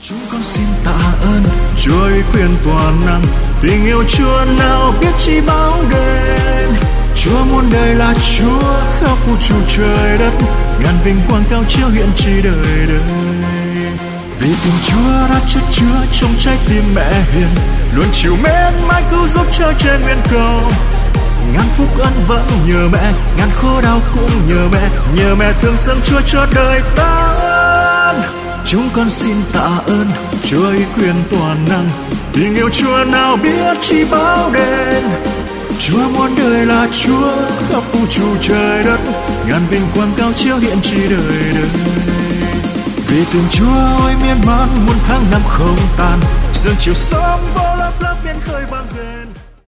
Chúng con xin tạ ơn Chúa ủy quyền toàn năng, tình yêu Chúa nào biết chi bao đền. Chúa muôn đời là Chúa khắp vũ trụ trời đất, ngàn vinh quang cao chiếu hiện chi đời đời. Vì tình Chúa đã chất chứa trong trái tim mẹ hiền, luôn chịu mến mãi cứu giúp cho trẻ nguyện cầu. Ngàn phúc ân vẫn nhờ mẹ, ngàn khổ đau cũng nhờ mẹ thương xót Chúa cho đời ta. Chúng con xin tạ ơn Chúa ủy quyền toàn năng, tình yêu Chúa nào biết chi bao đền. Chúa muôn đời là Chúa khắp vũ trụ trời đất, ngàn vinh quang cao chiếu hiện chi đời đời. Vì tình Chúa ôi miên man muôn tháng năm không tàn, sương chiều sớm vô lấp lấp biển khơi vang.